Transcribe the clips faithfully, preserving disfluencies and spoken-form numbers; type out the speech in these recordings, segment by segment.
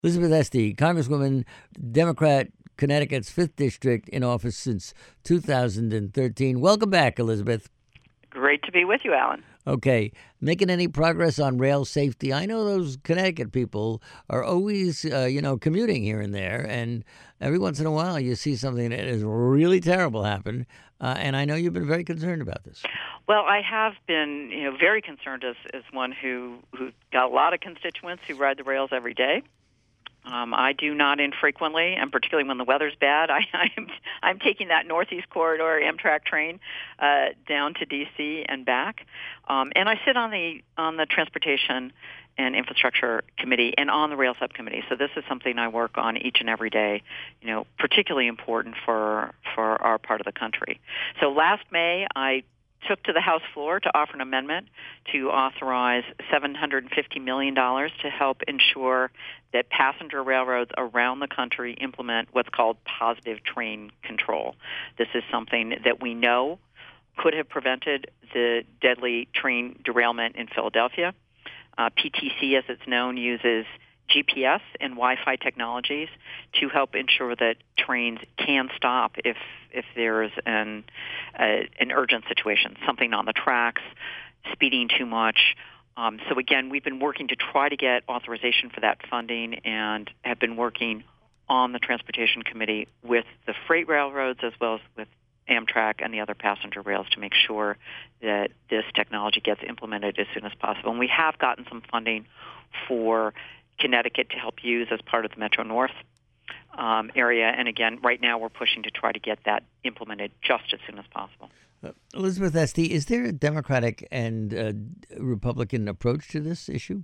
Elizabeth Esty, Congresswoman, Democrat, Connecticut's fifth District, in office since two thousand thirteen. Welcome back, Elizabeth. Great to be with you, Alan. Okay. Making any progress on rail safety? I know those Connecticut people are always, uh, you know, commuting here and there, and every once in a while you see something that is really terrible happen, uh, and I know you've been very concerned about this. Well, I have been, you know, very concerned as, as one who, who's got a lot of constituents who ride the rails every day. Um, I do not infrequently, and particularly when the weather's bad, I, I'm I'm taking that Northeast Corridor Amtrak train uh, down to D C and back, um, and I sit on the on the Transportation and Infrastructure Committee and on the Rail Subcommittee. So this is something I work on each and every day. You know, particularly important for for our part of the country. So last May, I took to the House floor to offer an amendment to authorize seven hundred fifty million dollars to help ensure that passenger railroads around the country implement what's called positive train control. This is something that we know could have prevented the deadly train derailment in Philadelphia. Uh, P T C, as it's known, uses G P S and Wi-Fi technologies to help ensure that trains can stop if if there is an uh, an urgent situation, something on the tracks, speeding too much. Um, so again, we've been working to try to get authorization for that funding, and have been working on the Transportation Committee with the freight railroads as well as with Amtrak and the other passenger rails to make sure that this technology gets implemented as soon as possible. And we have gotten some funding for Connecticut to help use as part of the Metro North um, area. And again, right now we're pushing to try to get that implemented just as soon as possible. Uh, Elizabeth Esty, is there a Democratic and uh, Republican approach to this issue?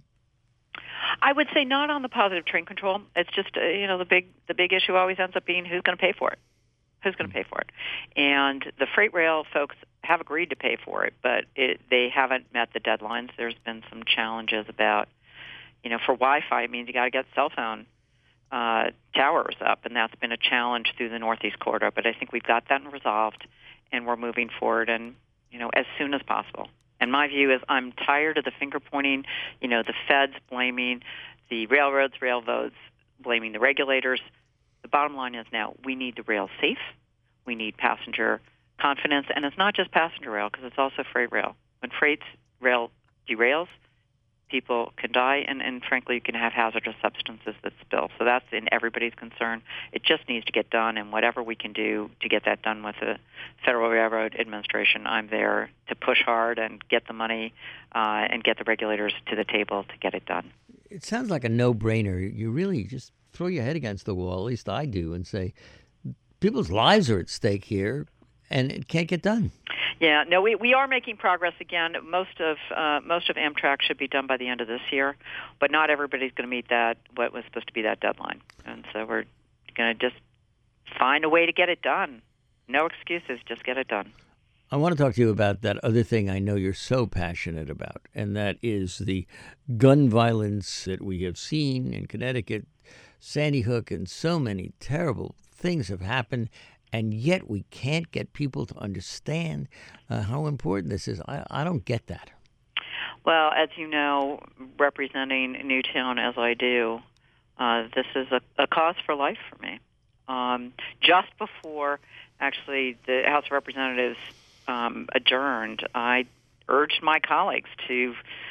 I would say not on the positive train control. It's just, uh, you know, the big the big issue always ends up being who's going to pay for it. Who's going to pay for it? And the freight rail folks have agreed to pay for it, but it, they haven't met the deadlines. There's been some challenges about, you know, for Wi-Fi, it means you got to get cell phone uh, towers up, and that's been a challenge through the Northeast Corridor. But I think we've got that resolved, and we're moving forward, and you know, as soon as possible. And my view is, I'm tired of the finger pointing. You know, the feds blaming the railroads, railroads blaming the regulators. The bottom line is now we need the rail safe. We need passenger confidence, and it's not just passenger rail because it's also freight rail. When freight rail derails, people can die, and, and frankly, you can have hazardous substances that spill. So that's in everybody's concern. It just needs to get done, and whatever we can do to get that done with the Federal Railroad Administration, I'm there to push hard and get the money uh, and get the regulators to the table to get it done. It sounds like a no-brainer. You really just throw your head against the wall, at least I do, and say, people's lives are at stake here, and it can't get done. Yeah, no, we, we are making progress again. Most of uh, most of Amtrak should be done by the end of this year, but not everybody's going to meet that what was supposed to be that deadline, and so we're going to just find a way to get it done. No excuses, just get it done. I want to talk to you about that other thing I know you're so passionate about, and that is the gun violence that we have seen in Connecticut, Sandy Hook, and so many terrible things have happened. And yet we can't get people to understand uh, how important this is. I, I don't get that. Well, as you know, representing Newtown as I do, uh, this is a, a cause for life for me. Um, just before, actually, the House of Representatives um, adjourned, I urged my colleagues to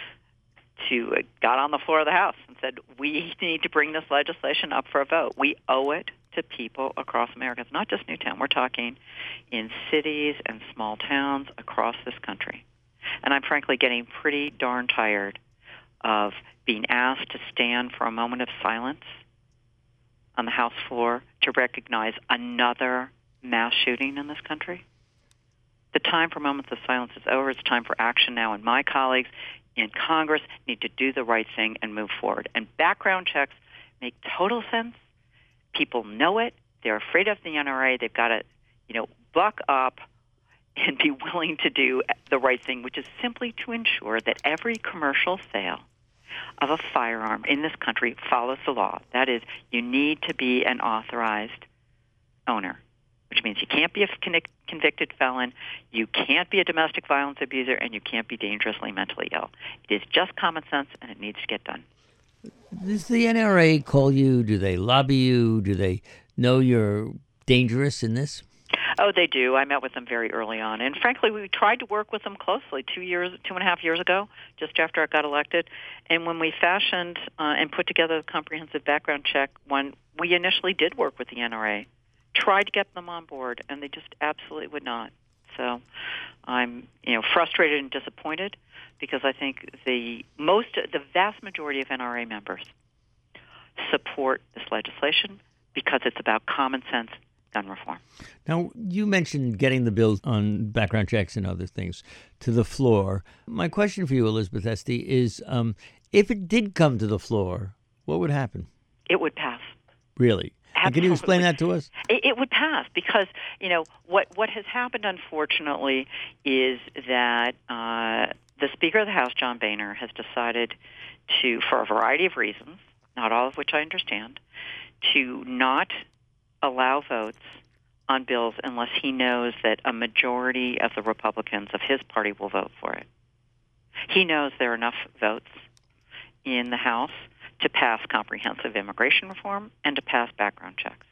to uh, got on the floor of the House and said, we need to bring this legislation up for a vote. We owe it to people across America. It's not just Newtown. We're talking in cities and small towns across this country. And I'm frankly getting pretty darn tired of being asked to stand for a moment of silence on the House floor to recognize another mass shooting in this country. The time for moments of silence is over. It's time for action now, and my colleagues in Congress need to do the right thing and move forward. And background checks make total sense. People know it. They're afraid of the N R A. They've got to, you know, buck up and be willing to do the right thing, which is simply to ensure that every commercial sale of a firearm in this country follows the law. That is, you need to be an authorized owner, which means you can't be a convicted felon, you can't be a domestic violence abuser, and you can't be dangerously mentally ill. It is just common sense, and it needs to get done. Does the N R A call you? Do they lobby you? Do they know you're dangerous in this? Oh, they do. I met with them very early on, and frankly, we tried to work with them closely two years, two and a half years ago, just after I got elected. And when we fashioned uh, and put together a comprehensive background check, when we initially did work with the N R A, tried to get them on board, and they just absolutely would not. So I'm, you know, frustrated and disappointed because I think the most, the vast majority of N R A members support this legislation because it's about common sense gun reform. Now, you mentioned getting the bill on background checks and other things to the floor. My question for you, Elizabeth Esty, is um, if it did come to the floor, what would happen? It would pass. Really? And can you explain that to us? It, it would pass because, you know, what, what has happened, unfortunately, is that uh, the Speaker of the House, John Boehner, has decided to, for a variety of reasons, not all of which I understand, to not allow votes on bills unless he knows that a majority of the Republicans of his party will vote for it. He knows there are enough votes in the House to pass comprehensive immigration reform and to pass background checks.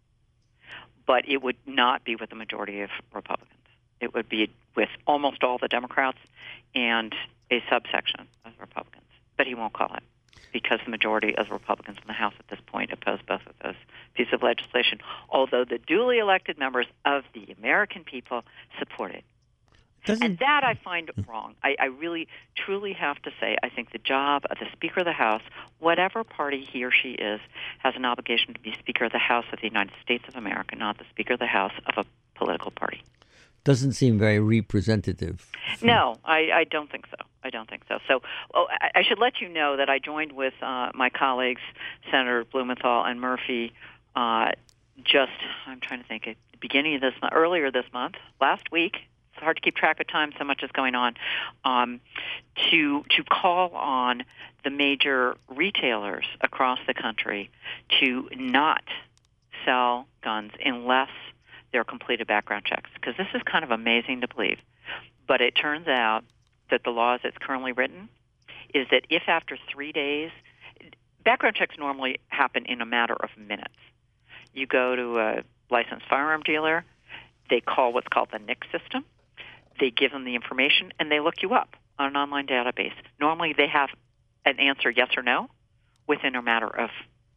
But it would not be with the majority of Republicans. It would be with almost all the Democrats and a subsection of Republicans. But he won't call it because the majority of Republicans in the House at this point oppose both of those pieces of legislation, although the duly elected members of the American people support it. Doesn't, and that I find wrong. I, I really, truly have to say, I think the job of the Speaker of the House, whatever party he or she is, has an obligation to be Speaker of the House of the United States of America, not the Speaker of the House of a political party. Doesn't seem very representative. No, I, I don't think so. I don't think so. So oh, I, I should let you know that I joined with uh, my colleagues, Senator Blumenthal and Murphy, uh, just, I'm trying to think, at the beginning of this, earlier this month, last week. It's hard to keep track of time, so much is going on, um, to to call on the major retailers across the country to not sell guns unless there are completed background checks, because this is kind of amazing to believe. But it turns out that the law as it's currently written is that if after three days, background checks normally happen in a matter of minutes. You go to a licensed firearm dealer, they call what's called the N I C system, they give them the information, and they look you up on an online database. Normally they have an answer yes or no within a matter of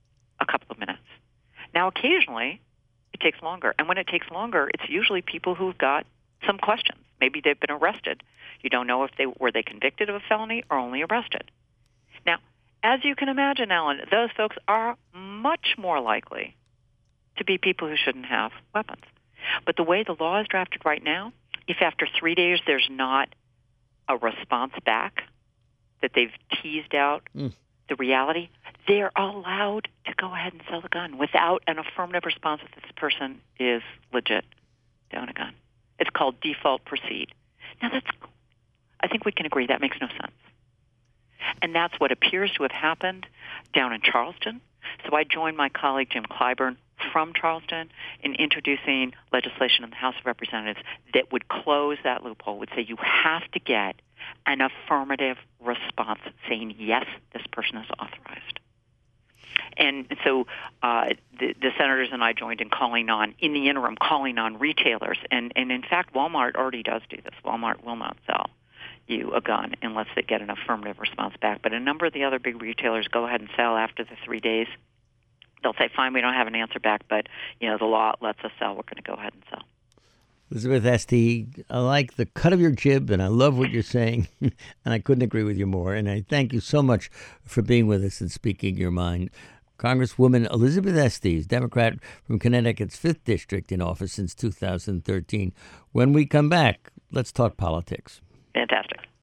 a couple of minutes. Now occasionally it takes longer, and when it takes longer, it's usually people who've got some questions. Maybe they've been arrested. You don't know if they were they convicted of a felony or only arrested. Now, as you can imagine, Alan, those folks are much more likely to be people who shouldn't have weapons. But the way the law is drafted right now, if after three days there's not a response back, that they've teased out mm. the reality, they're allowed to go ahead and sell the gun without an affirmative response that this person is legit to own a gun. It's called default proceed. Now, that's, I think we can agree that makes no sense. And that's what appears to have happened down in Charleston. So I joined my colleague Jim Clyburn from Charleston in introducing legislation in the House of Representatives that would close that loophole, would say you have to get an affirmative response saying, yes, this person is authorized. And so uh, the, the senators and I joined in calling on, in the interim, calling on retailers. And, and in fact, Walmart already does do this. Walmart will not sell you a gun unless they get an affirmative response back. But a number of the other big retailers go ahead and sell after the three days. They'll say, fine, we don't have an answer back, but, you know, the law lets us sell. We're going to go ahead and sell. Elizabeth Esty, I like the cut of your jib, and I love what you're saying, and I couldn't agree with you more. And I thank you so much for being with us and speaking your mind. Congresswoman Elizabeth Esty, Democrat from Connecticut's fifth District, in office since two thousand thirteen. When we come back, let's talk politics. Fantastic.